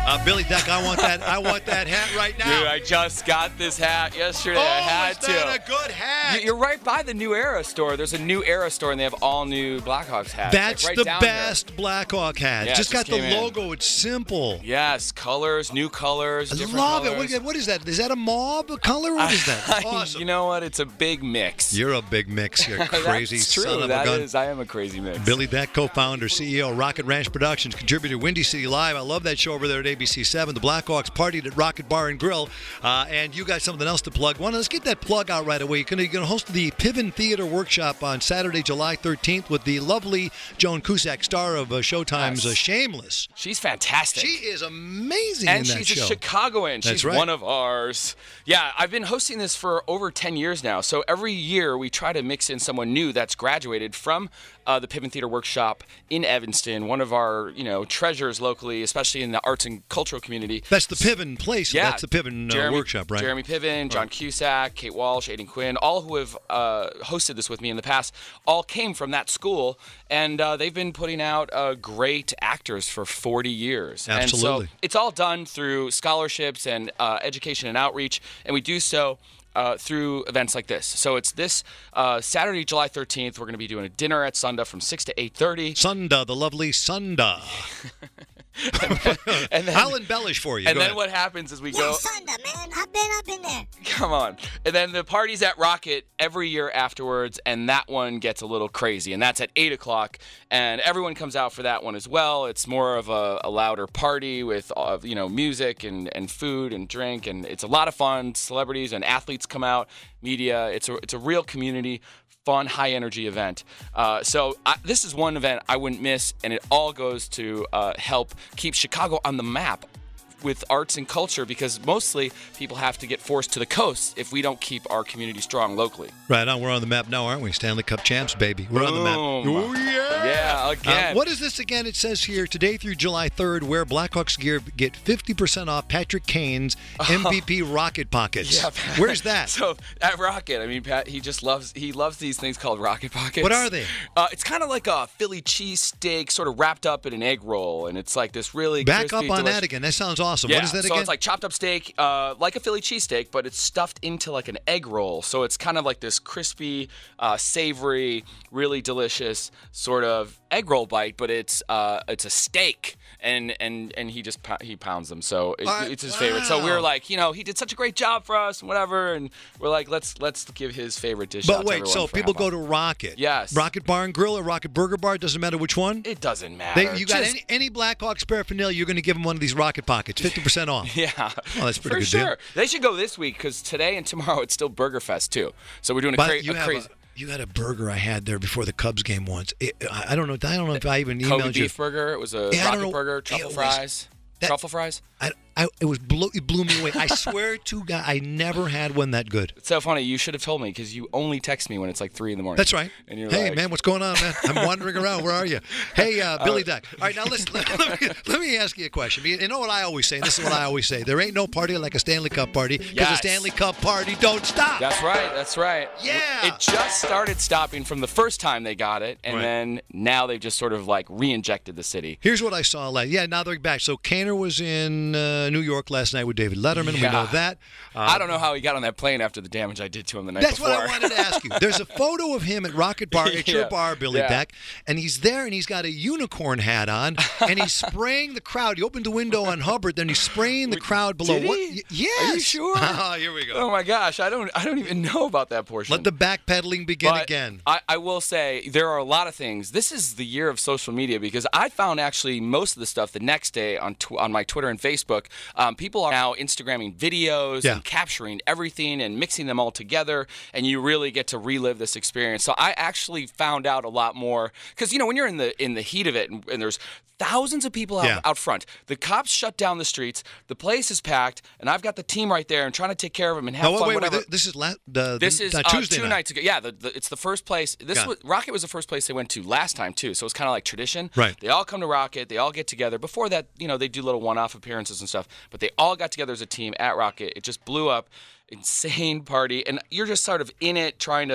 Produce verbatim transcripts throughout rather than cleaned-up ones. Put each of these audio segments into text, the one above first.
Uh, Billy Duck, I want that. I want that hat right now. Dude, I just got this hat yesterday. Oh, I had is that to. a good hat? You- You're right by the New Era store. There's a New Era store, and they have all new Blackhawks hats. That's like right the down best Blackhawk hat. Yeah, just it just got the came in. logo. It's simple. Here. Yes, colors, new colors, I different love colors. it. What, what is that? Is that a mob color? What is that? It's awesome. You know what? It's a big mix. You're a big mix. You're crazy That's true. son of a That gun. is. I am a crazy mix. Billy Beck, co-founder, C E O, Rocket Ranch Productions, contributor, Windy City Live. I love that show over there at A B C seven. The Blackhawks partied at Rocket Bar and Grill. Uh, and you got something else to plug. One, let's get that plug out right away. You're going to host the Piven Theater Workshop on Saturday, July thirteenth with the lovely Joan Cusack, star of uh, Showtime's Yes. uh, Shameless. She's fantastic. She is amazing and in that she's show. a Chicagoan. That's She's right. one of ours. Yeah, I've been hosting this for over ten years now. So every year we try to mix in someone new that's graduated from uh, the Piven Theater Workshop in Evanston, one of our you know treasures locally, especially in the arts and cultural community. That's the Piven place. Yeah, That's the Piven uh, Jeremy, Workshop, right? Jeremy Piven, John Cusack, Kate Walsh, Aiden Quinn, all who have uh, hosted this with me in the past, all came from that school, and uh, they've been putting out uh, great actors for forty years. Absolutely. And so it's all done through scholarships and uh, education and outreach, and we do so Uh, through events like this. So it's this uh, Saturday, July thirteenth. We're going to be doing a dinner at Sunda from six to eight thirty. Sunda, the lovely Sunda. and then, and then, I'll embellish for you. and Go then ahead. what happens is we Yeah, go... Sunda, man. I've been up in there. Come on. And then the party's at Rocket every year afterwards, and that one gets a little crazy. And that's at eight o'clock, and everyone comes out for that one as well. It's more of a, a louder party with uh, you know music and, and food and drink, and it's a lot of fun. Celebrities and athletes come out, media. It's a, it's a real community, fun, high-energy event. Uh, so I, this is one event I wouldn't miss, and it all goes to uh, help keep Chicago on the map with arts and culture, because mostly people have to get forced to the coast if we don't keep our community strong locally. Right on. We're on the map now, aren't we? Stanley Cup champs, baby. We're on the map. Boom. Oh, yeah. Yeah, again. Uh, what is this again? It says here, today through July third, wear Blackhawks gear, get fifty percent off Patrick Kane's M V P Rocket Pockets. Yeah, Pat- Where's that? So at Rocket, I mean, Pat, he just loves he loves these things called Rocket Pockets. What are they? Uh, it's kind of like a Philly cheesesteak, sort of wrapped up in an egg roll, and it's like this really Back crispy, up on delicious- that again. That sounds awesome. Yeah, What is that so again? it's like chopped up steak, uh, like a Philly cheesesteak, but it's stuffed into like an egg roll. So it's kind of like this crispy, uh, savory, really delicious sort of egg roll bite, but it's uh, it's a steak, and and and he just pou- he pounds them. So it, Uh, it's his favorite. So we wow. were like, you know, he did such a great job for us, and whatever, and we're like, let's let's give his favorite dish. out but to wait, everyone so for people half go off. to Rocket. Yes. Rocket Bar and Grill or Rocket Burger Bar, doesn't matter which one. It doesn't matter. They, you got Just- any, any Blackhawks paraphernalia, you're going to give them one of these Rocket Pockets, fifty percent off. Yeah. Oh, that's a pretty For good sure. deal. They should go this week, because today and tomorrow it's still Burger Fest too. So we're doing a, But cra- you a have crazy a, you had a burger I had there before the Cubs game once. It, I, I don't know. I don't know if I even Kobe emailed you. beef burger. It was a Yeah, I don't rocket know. burger, It truffle was- fries. that- truffle fries. I, I, it was blew, it blew me away. I swear to God, I never had one that good. It's so funny. You should have told me, because you only text me when it's like three in the morning. That's right. And you're Hey, like, man, what's going on, man? I'm wandering around. Where are you? Hey, uh, Billy Duck. All right, now listen. Let, let, me, let me ask you a question. You know what I always say? This is what I always say. There ain't no party like a Stanley Cup party, because Yes. a Stanley Cup party don't stop. That's right. That's right. Yeah. It just started stopping from the first time they got it, and Right. then now they've just sort of like re-injected the city. Here's what I saw last. Yeah, now they're back. So Kaner was in uh, New York last night with David Letterman. We Yeah. know that. Uh, I don't know how he got on that plane after the damage I did to him the night That's before. what I wanted to ask you. There's a photo of him at Rocket Bar, at your Yeah. bar, Billy Yeah. Beck, and he's there, and he's got a unicorn hat on, and he's spraying the crowd. He opened the window on Hubbard, then he's spraying the crowd below. Did What? he? y- Yes. Are you sure? Oh, here we go. Oh my gosh, I don't I don't even know about that portion. Let the backpedaling begin But again. I, I will say there are a lot of things. This is the year of social media, because I found actually most of the stuff the next day on tw- on my Twitter and Facebook. Um, people are now Instagramming videos Yeah. and capturing everything and mixing them all together, and you really get to relive this experience. So I actually found out a lot more, because you know when you're in the in the heat of it, and, and there's thousands of people out, Yeah. out front. The cops shut down the streets. The place is packed, and I've got the team right there and trying to take care of them and have No, wait, fun. wait, wait. whatever. th- This is la- the, This the, is uh, uh, Tuesday two night. nights ago. Yeah, the, the, it's the first place. This Yeah. was, Rocket was the first place they went to last time too, so it's kind of like tradition. Right. They all come to Rocket. They all get together. Before that, you know, they do little one-off appearances and stuff. But they all got together as a team at Rocket. It just blew up. Insane party, and you're just sort of in it, trying to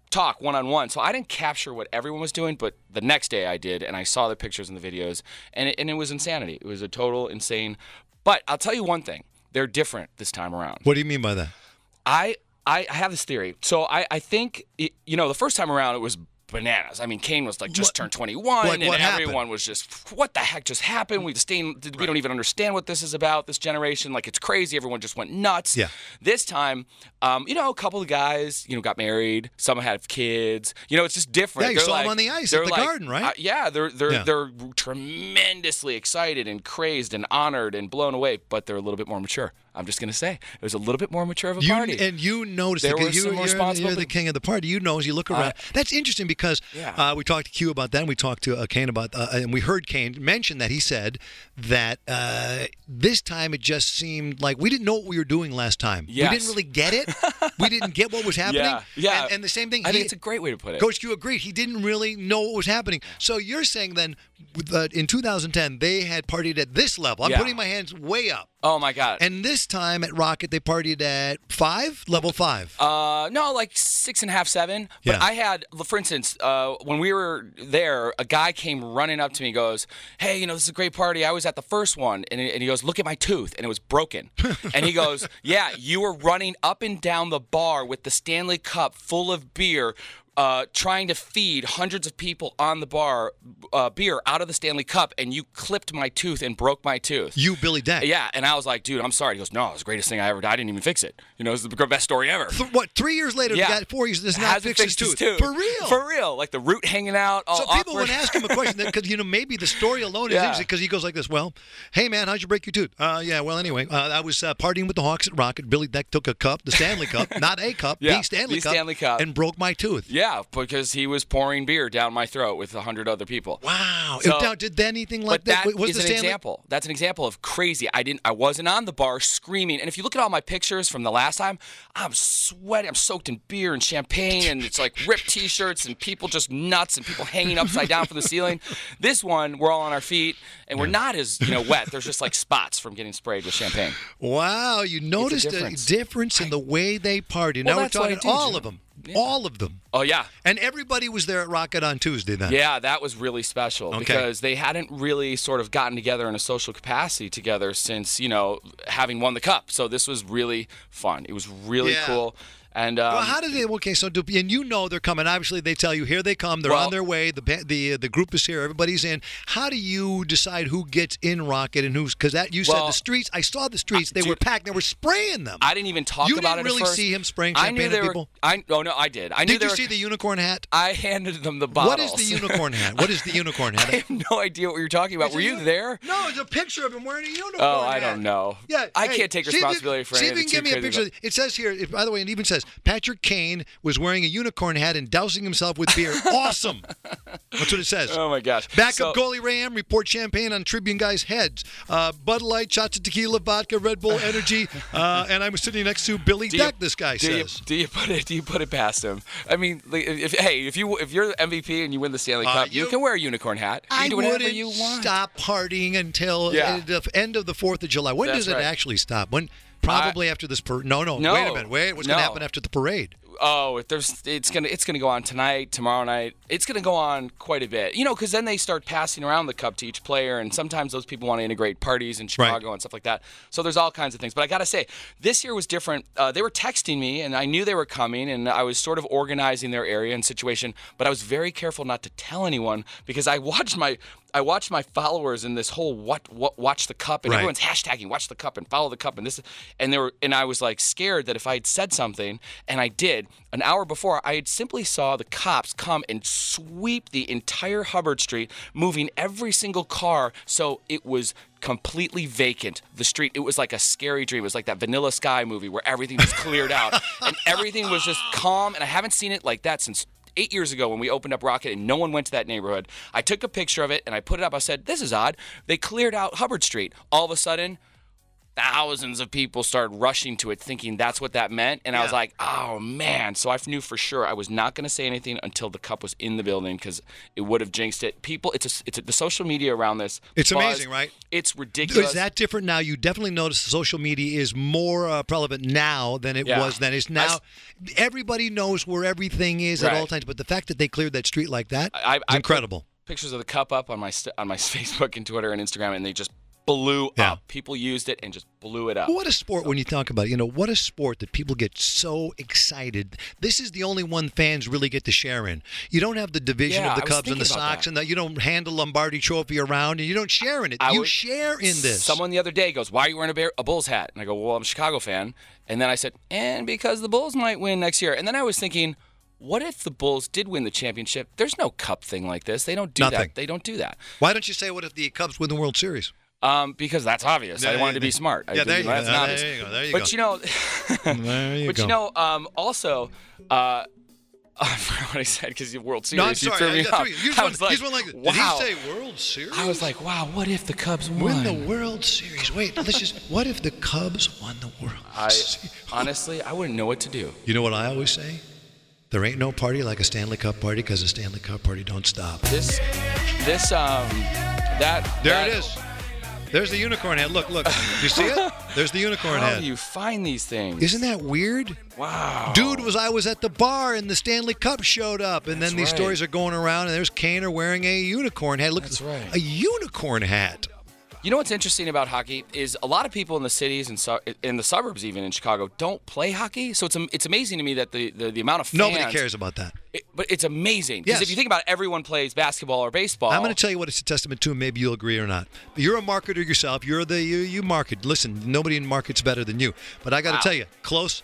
talk one-on-one. So I didn't capture what everyone was doing, but the next day I did, and I saw the pictures and the videos, and it, and it was insanity. It was a total insane. But I'll tell you one thing. They're different this time around. What do you mean by that? I I have this theory. So I, I think, it, you know, the first time around it was bananas. I mean, Kane was like just What- turned twenty-one, like and what happened? everyone was just, what the heck just happened? We just we don't even understand what this is about. This generation, like it's crazy. Everyone just went nuts. Yeah. This time, um, you know, a couple of guys, you know, got married. Some had kids. You know, it's just different. Yeah, you They're saw 'em like- on the ice they're at the like- Garden, right? uh, yeah, they're they're Yeah. they're tremendously excited and crazed and honored and blown away, but they're a little bit more mature. I'm just gonna say it was a little bit more mature of a You, party. and you noticed There it, 'cause were you, some you're, responsible you're the people. king of the party. You know as you look around. That's interesting because Yeah. uh, we talked to Q about that, and we talked to uh, Kane about, uh, and we heard Kane mention that he said that uh, this time it just seemed like we didn't know what we were doing last time. Yes. We didn't really get it. We didn't get what was happening. Yeah, yeah. And, and the same thing. I he, think it's a great way to put it. Coach Q agreed. He didn't really know what was happening. So you're saying then, with, uh, in two thousand ten, they had partied at this level. I'm Yeah. putting my hands way up. Oh my God. And this time at Rocket, they partied at five, level five. Uh, no, like six and a half, seven. But Yeah. I had, for instance, uh, when we were there, a guy came running up to me and goes, hey, you know, this is a great party. I was at the first one. And, and he goes, look at my tooth. And it was broken. And he goes, yeah, you were running up and down the bar with the Stanley Cup full of beer, Uh, trying to feed hundreds of people on the bar uh, beer out of the Stanley Cup, and you clipped my tooth and broke my tooth. You, Billy Deck. Yeah, and I was like, dude, I'm sorry. He goes, no, it was the greatest thing I ever did. I didn't even fix it. You know, it's the best story ever. Th- what, three years later, Yeah. the guy, four years, does not Hasn't fix his fixed tooth. his tooth. For real. For real. Like the root hanging out, all So people awkward. would ask him a question because, you know, maybe the story alone is Yeah. interesting because he goes like this, well, hey, man, how'd you break your tooth? Uh, yeah, well, anyway, uh, I was uh, partying with the Hawks at Rocket. Billy Deck took a cup, the Stanley Cup, not a cup, Yeah, the Stanley the Cup, Stanley Cup. and broke my tooth. Yeah, because he was pouring beer down my throat with a hundred other people. Wow. So- now, did anything like But that Was is the an Stanley- example. That's an example of crazy. I didn't. I wasn't on the bar screaming. And if you look at all my pictures from the last time, I'm sweating. I'm soaked in beer and champagne, and it's like ripped T-shirts and people just nuts and people hanging upside down from the ceiling. This one, we're all on our feet and we're not as you know wet. There's just like spots from getting sprayed with champagne. Wow, you noticed a difference. difference in the way they party. Well, now we're that's what I talking do, all Jim. of them. Yeah. All of them. Oh yeah. And everybody was there at Rocket on Tuesday then. Yeah, that was really special Okay. because they hadn't really sort of gotten together in a social capacity together since, you know, having won the cup. So this was really fun. It was really Yeah. cool. And um, Well, how did they? Okay, so do, and you know they're coming. Obviously, they tell you here they come. They're Well- on their way. The ba- the the group is here. Everybody's in. How do you decide who gets in Rocket and who's? Because that you said Well, the streets. I saw the streets. They dude, were packed. They were spraying them. I didn't even talk You about didn't it really at first. see him spraying I champagne knew at they were, people? I oh no, I did. I knew Did they you were, see the unicorn hat? I handed them the bottles. What is the unicorn hat? What is the unicorn hat? I have no idea what you're talking about. It's Were a you uni- there? No, it's a picture of him wearing a unicorn Oh, I hat. don't know. Yeah, I hey, can't take see if you- responsibility for see any if of you the can give two me a crazy picture. It says here, if, by the way, it even says Patrick Kane was wearing a unicorn hat and dousing himself with beer. Awesome. That's what it says. Oh my gosh. Backup So- goalie Ray M report champagne on Tribune guys' heads. Uh, Bud Light, shots of tequila, vodka, Red Bull, energy, uh, and I was sitting next to Billy Do you- Deck. This guy do says. You, do you put it? Do you put it past him? I mean, like, if, hey, if you if you're the M V P and you win the Stanley Uh, Cup, you, you- can wear a unicorn hat. You I can do whatever wouldn't you want. stop partying until Yeah. the end of the fourth of July. When That's does it right. actually stop? When? Probably after this parade. No, no, No. Wait a minute. Wait. What's going No. to happen after the parade? Oh, if there's, it's gonna, it's gonna go on tonight, tomorrow night. It's gonna go on quite a bit, you know, because then they start passing around the cup to each player, and sometimes those people want to integrate parties in Chicago and stuff like that. So there's all kinds of things. But I gotta say, this year was different. Uh, they were texting me, and I knew they were coming, and I was sort of organizing their area and situation. But I was very careful not to tell anyone because I watched my. I watched my followers in this whole what, what watch the cup and Right. everyone's hashtagging watch the cup and follow the cup and this and they were and I was like scared that if I had said something, and I did, an hour before I had simply saw the cops come and sweep the entire Hubbard Street, moving every single car so it was completely vacant. The street, it was like a scary dream. It was like that Vanilla Sky movie where everything was cleared out and everything was just calm, and I haven't seen it like that since eight years ago when we opened up Rocket and no one went to that neighborhood. I took a picture of it and I put it up. I said, this is odd. They cleared out Hubbard Street. All of a sudden, thousands of people started rushing to it thinking that's what that meant. And Yeah. I was like, oh, man. So I knew for sure I was not going to say anything until the cup was in the building because it would have jinxed it. People, it's a, it's a, the social media around this. It's buzz, amazing, right? It's ridiculous. Is that different now? You definitely notice social media is more uh, relevant now than it Yeah. was then. It's now. Everybody knows where everything is at Right. all times, but the fact that they cleared that street like that I, I, is I incredible. put pictures of the cup up on my st- on my Facebook and Twitter and Instagram, and they just blew Yeah. up. People used it and just blew it up. What a sport when you talk about it. You know, what a sport that people get so excited. This is the only one fans really get to share in. You don't have the division Yeah, of the I was Cubs and the thinking about Sox, that. and that you don't hand the Lombardi Trophy around, and you don't share in it. I you would- share in this. Someone the other day goes, "Why are you wearing a, Bear, a Bulls hat?" And I go, "Well, I'm a Chicago fan." And then I said, "And because the Bulls might win next year." And then I was thinking, what if the Bulls did win the championship? There's no cup thing like this. They don't do Nothing. that. They don't do that. Why don't you say, what if the Cubs win the World Series? Um, because that's obvious. I Yeah, wanted to be yeah. smart. I Yeah, there didn't- you go. that's There obvious. you go. There you but go. you know, There you but go. you know, um, also, uh, I forgot what I said because the World Series. No, I'm you sorry. threw I me got off. three. Here's I one, was like, here's one like this. wow. Did he say World Series? I was like, wow. What if the Cubs Win won? the World Series. Wait, let's just. What if the Cubs won the World I Series? honestly, I wouldn't know what to do. You know what I always say? There ain't no party like a Stanley Cup party because the Stanley Cup party don't stop. This, this, um, that. There that, it is. There's the unicorn head. Look, look. You see it? There's the unicorn How head. do you find these things? Isn't that weird? Wow. Dude, was I was at the bar and the Stanley Cup showed up, and That's then these right. stories are going around, and there's Kaner wearing a unicorn hat. Look, That's right. a unicorn hat. You know what's interesting about hockey is a lot of people in the cities and su- in the suburbs, even in Chicago, don't play hockey. So it's am- it's amazing to me that the, the, the amount of fans. Nobody cares about that. It, but it's amazing because Yes. if you think about it, everyone plays basketball or baseball. I'm going to tell you what it's a testament to, and maybe you'll agree or not. You're a marketer yourself. You're the you, you market. Listen, nobody in market's better than you. But I got to Wow. tell you, close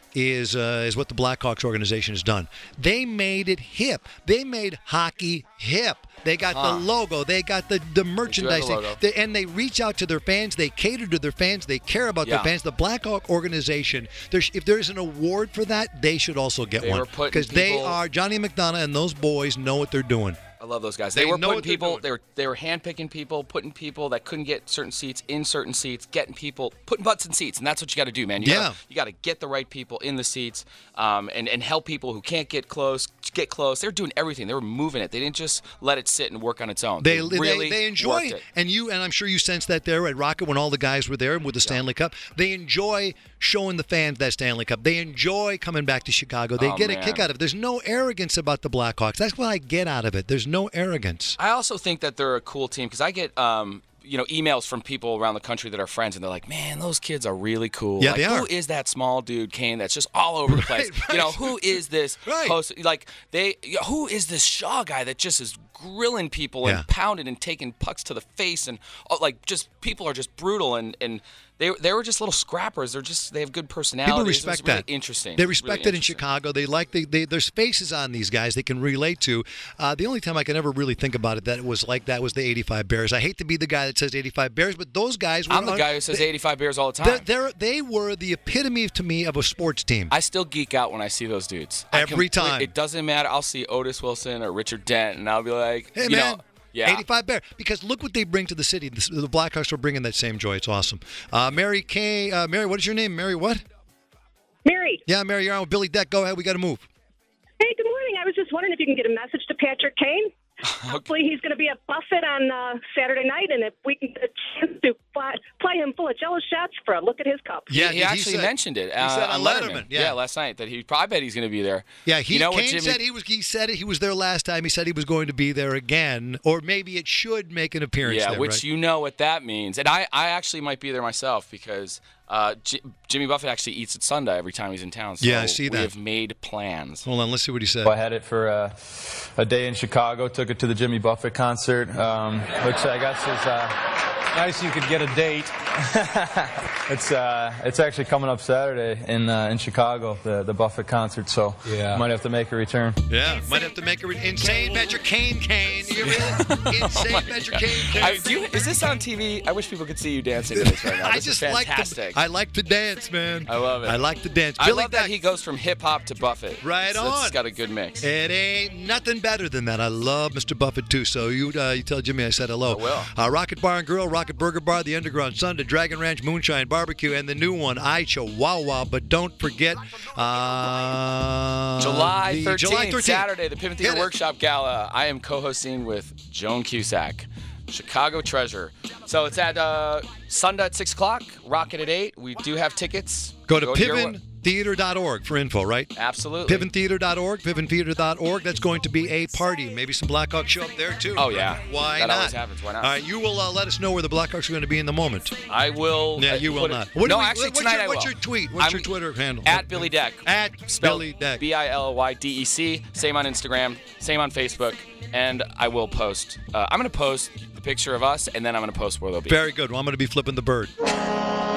is uh, is what the Blackhawks organization has done. They made it hip. They made hockey hip. They got Huh. the logo. They got the, the merchandising. logo. They- and they reach out to their fans. They cater to their fans. They care about their Yeah. fans. The Blackhawk organization, there's, if there's an award for that, they should also get They one. were putting Because they people- are, Johnny McDonough and those boys know what they're doing. I love those guys. They They, were know putting what they're people. doing. They were they were handpicking people, putting people that couldn't get certain seats in certain seats, getting people, putting butts in seats, and that's what you got to do, man. You Yeah. Gotta, you got to get the right people in the seats, um, and and help people who can't get close get close. They were doing everything. They were moving it. They didn't just let it sit and work on its own. They, They, they, really they enjoy worked it. it. And you and I'm sure you sensed that there at Rocket when all the guys were there with the Stanley Cup. They enjoy showing the fans that Stanley Cup. They enjoy coming back to Chicago. They Oh, get a man. kick out of it. There's no arrogance about the Blackhawks. That's what I get out of it. There's no arrogance. I also think that they're a cool team because I get um, you know emails from people around the country that are friends, and they're like, "Man, those kids are really cool. Yeah, like, they are. Who is that small dude, Kane? That's just all over the place. Right, You know, right. who is this Right. host? Like they, who is this Shaw guy that just is grilling people and Yeah. pounding and taking pucks to the face and oh, like just people are just brutal and and." They, they were just little scrappers. They're just they have good personalities. People It was respect really that. Interesting. They It was respect really it in interesting. Chicago. They like the they, there's faces on these guys they can relate to. Uh, the only time I can ever really think about it that it was like that was the eighty-five Bears. I hate to be the guy that says eighty-five Bears, but those guys were I'm the on- guy who says they, eighty-five Bears all the they're, time. they're, they were the epitome to me of a sports team. I still geek out when I see those dudes. I Every complete- time. It doesn't matter. I'll see Otis Wilson or Richard Dent, and I'll be like, Hey, you man. know, yeah. eighty-five Bear. Because look what they bring to the city. The, the Blackhawks are bringing that same joy. It's awesome. Uh, Mary Kay, uh, Mary, what is your name? Mary what? Mary. Yeah, Mary, you're on with Billy Deck. Go ahead. We got to move. Hey, good morning. I was just wondering if you can get a message to Patrick Kane. Hopefully he's going to be at Buffett on uh, Saturday night, and if we can get a chance to fly, play him full of jello shots for a look at his cup. Yeah, he, he actually said- mentioned it he uh, said on on Letterman. Letterman, yeah. last night that he. I bet he's going to be there. Yeah, he you know what, Kane Jimmy? said he was. He said it, he was there last time. He said he was going to be there again, or maybe it should make an appearance. Yeah, there, which right? you know what that means, and I, I actually might be there myself because uh, J- Jimmy Buffett actually eats at Sunday every time he's in town. So Yeah, I see we that. have made plans. Hold on, let's see what he said. I had it for uh, a day in Chicago. Took it to the Jimmy Buffett concert, um, which I guess is uh, nice. You could get a date. it's uh, it's actually coming up Saturday in uh, in Chicago, the the Buffett concert. So Yeah. might have to make a return. Yeah, might have to make a re- insane Patrick Kane. Kane, you really insane Patrick Kane. Kane. I, do you, is this on T V? I wish people could see you dancing to this right now. I This just is like fantastic. to, I like to dance, man. I love it. I like to dance. I Billy love that Deck, he goes from hip hop to Buffett. Right it's, on. It's got a good mix. It ain't nothing better than that. I love Mister Buffett too. So you uh, you tell Jimmy I said hello. I will. Uh, Rocket Bar and Grill, Rocket Rocket Burger Bar, the Underground Sunday, Dragon Ranch Moonshine Barbecue, and the new one, Aicha Wow Wow. But don't forget, uh, July the thirteenth, July thirteenth, Saturday, the Piven Theater Hit it. Workshop Gala. I am co-hosting with Joan Cusack, Chicago Treasure. So it's at uh, Sunday at six o'clock, Rocket at eight. We do have tickets. Go to your- piven theater dot org for info, right? Absolutely. piven theater dot org, piven theater dot org. That's going to be a party. Maybe some Blackhawks show up there, too. Oh, yeah. Why That not? always happens. Why not? All right, you will uh, let us know where the Blackhawks are going to be in the moment. I will. Yeah, uh, you will put it- not. What do no, we- actually, what's tonight your, I What's will. your tweet? What's I'm your Twitter handle? At Billy Deck. At Spelled Billy Deck. B I L Y D E C. Same on Instagram. Same on Facebook. And I will post. Uh, I'm going to post the picture of us, and then I'm going to post where they'll be. Very good. Well, I'm going to be flipping the bird.